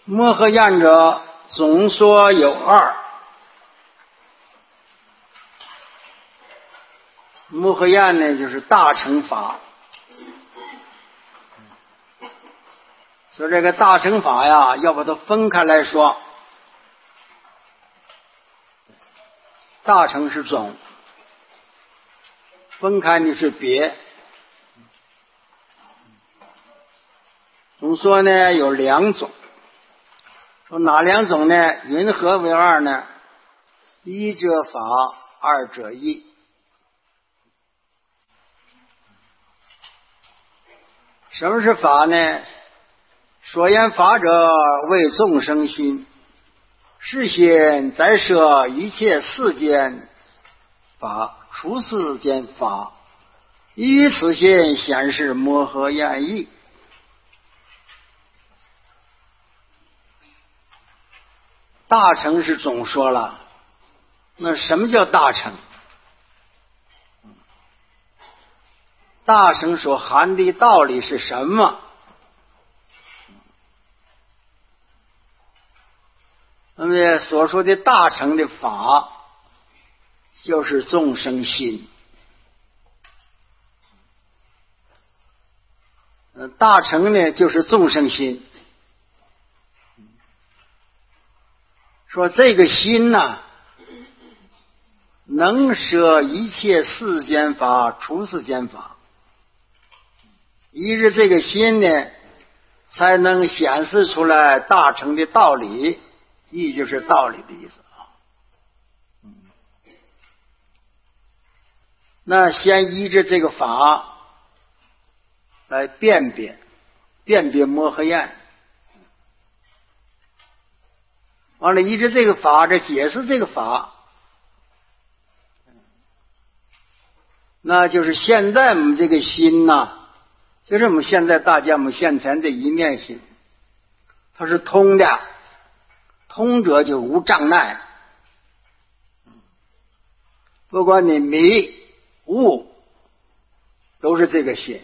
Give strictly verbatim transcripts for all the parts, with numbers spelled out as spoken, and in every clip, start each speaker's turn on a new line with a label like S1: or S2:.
S1: 摩诃砚者，总说有二。摩诃砚呢，就是大乘法。所以这个大乘法呀，要把它分开来说。大乘是总，分开的是别。总说呢有两种，说哪两种呢？云何为二呢？一者法，二者义。什么是法呢？所言法者，为众生心。是现在设一切世间法，出世间法，以此现显示摩诃砚义。大乘是总说了，那什么叫大乘？大乘所含的道理是什么？那么所说的大乘的法，就是众生心。大乘呢，就是众生心。说这个心呐、啊，能舍一切世间法，出世间法。依着这个心呢，才能显示出来大乘的道理。义就是道理的意思啊。那先依着这个法来辨别，辨别摩诃砚。完了，依着这个法，这解释这个法，那就是现在我们这个心呐、啊，就是我们现在大家我们现前的一念心，它是通的。通者就无障碍，不管你迷悟，都是这个心。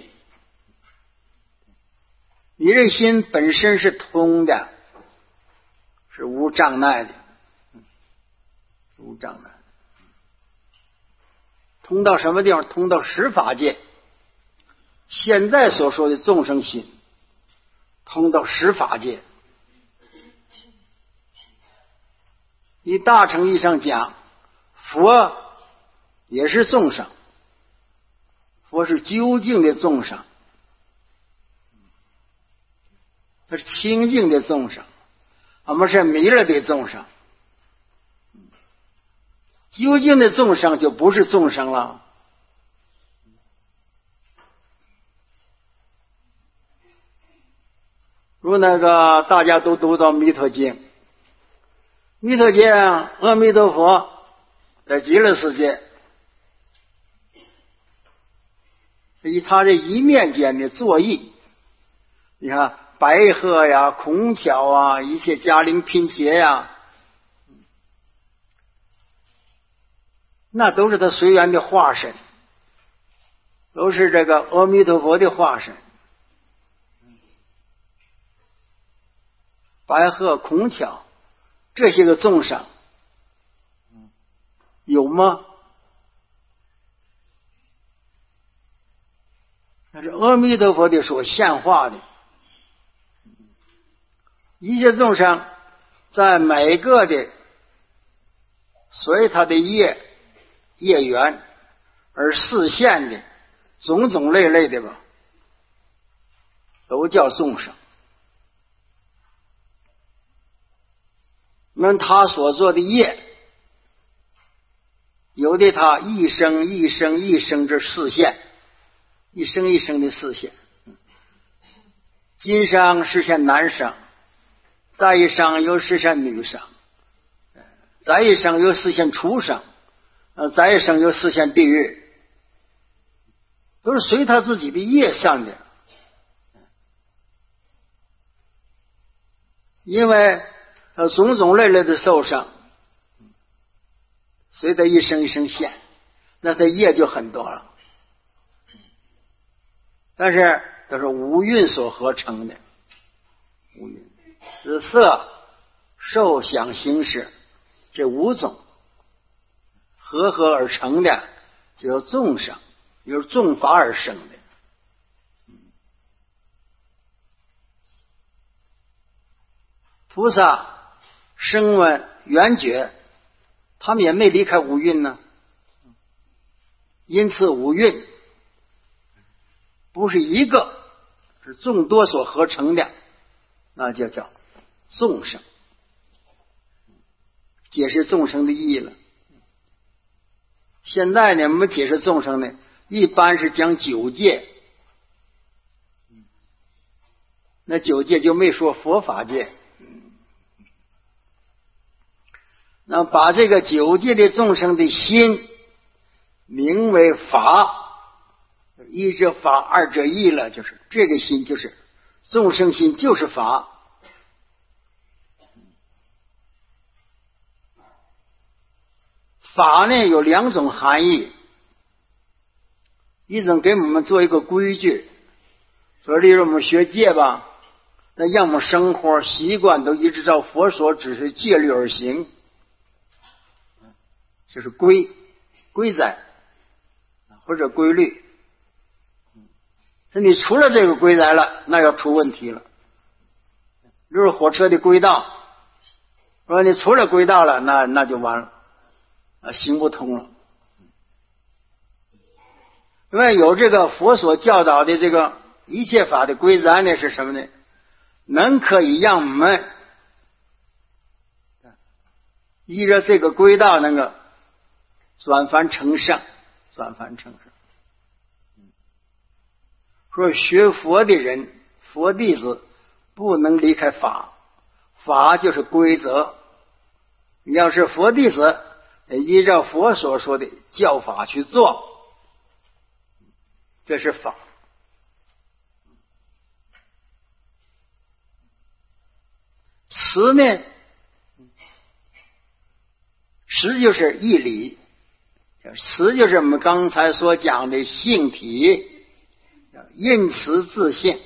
S1: 你这心本身是通的，是无障碍的，无障碍。通到什么地方？通到十法界。现在所说的众生心，通到十法界。以大乘义上讲，佛也是众生，佛是究竟的众生，他是清净的众生，我们是弥勒的众生。究竟的众生就不是众生了。如那个大家都读到弥陀经，弥陀经，阿弥陀佛在极乐世界，以他这一面间的作意，你看白鹤呀、孔巧啊，一切迦陵频伽呀，那都是他随缘的化身，都是这个阿弥陀佛的化身。白鹤、孔巧这些个众生有吗？那是阿弥陀佛的所现化的。一切众生在每个的随他的业业缘而示现的种种类类的吧，都叫众生。那他所做的业，有的他一生一生一生之示现，一生一生的示现。今生实现男生，再一生又实现女生，再一生又实现畜生，呃，再一生又实现地狱，都是随他自己的业上的。因为呃，种种类类的受伤，随他一生一生现，那他业就很多了。但是都是五蕴所合成的，五蕴识、色、受、想、行、识这五种合合而成的，叫众生，由众法而生的。菩萨、声闻、缘觉，他们也没离开五蕴呢。因此五蕴不是一个，是众多所合成的，那就叫众生。解释众生的意义了。现在呢，我们解释众生呢，一般是讲九界，那九界就没说佛法界。那把这个九界的众生的心名为法，一者法，二者义了，就是这个心就是众生心，就是法。法呢有两种含义，一种给我们做一个规矩，说例如我们学戒吧，那让我们生活习惯都一直照佛所指示戒律而行，就是规规则或者规律。那你除了这个规则了，那要出问题了。比如火车的轨道，说你除了轨道了，那那就完了，啊，行不通了。因为有这个佛所教导的这个一切法的规则呢，是什么呢？能可以让我们依着这个轨道能够转凡成圣，转凡成圣。说学佛的人，佛弟子不能离开法，法就是规则。你要是佛弟子，依照佛所说的教法去做，这是法。慈呢，慈就是义理，慈就是我们刚才所讲的性体，因慈自性。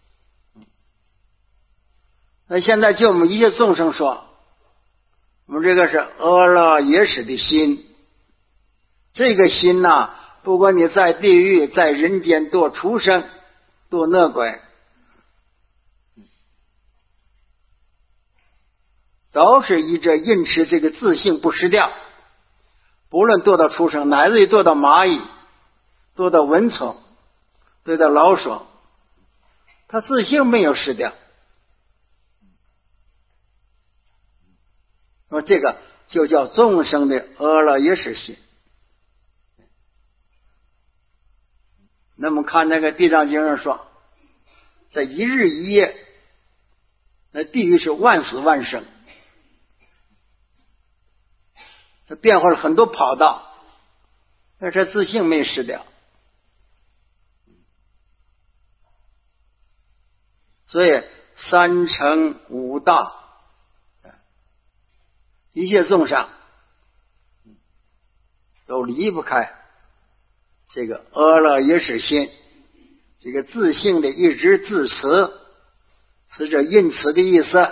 S1: 那现在就我们一切众生说，我们这个是阿赖耶识的心，这个心呐、啊，不管你在地狱、在人间堕畜生、堕恶鬼，都是依着因持这个自性不失掉。不论堕到畜生，乃至于堕到蚂蚁、堕到蚊虫、堕到老鼠，他自性没有失掉。说这个就叫众生的阿赖耶识心。那么看那个地藏经上说，在一日一夜，那地狱是万死万生，它变化了很多跑道，但是自性没失掉。所以三乘五大，一切众生都离不开这个阿赖耶识心，这个自性的一直自持，是这因持的意思。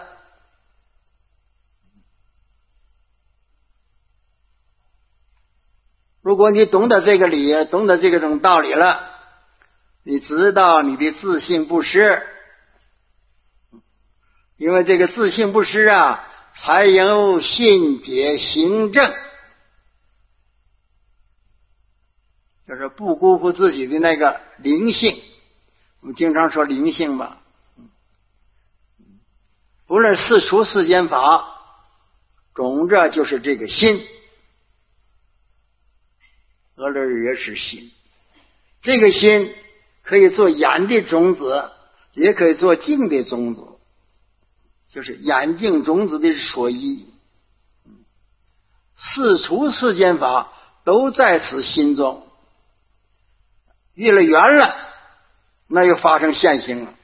S1: 如果你懂得这个理，懂得这个种道理了，你知道你的自性不失，因为这个自性不失啊，才有信解行正，就是不辜负自己的那个灵性。我们经常说灵性吧，不论四除世间法，总之就是这个心，阿赖耶识心。这个心可以做眼的种子，也可以做净的种子，就是眼净种子的所依。四除世间法都在此心中，遇了缘了，那又发生现行了。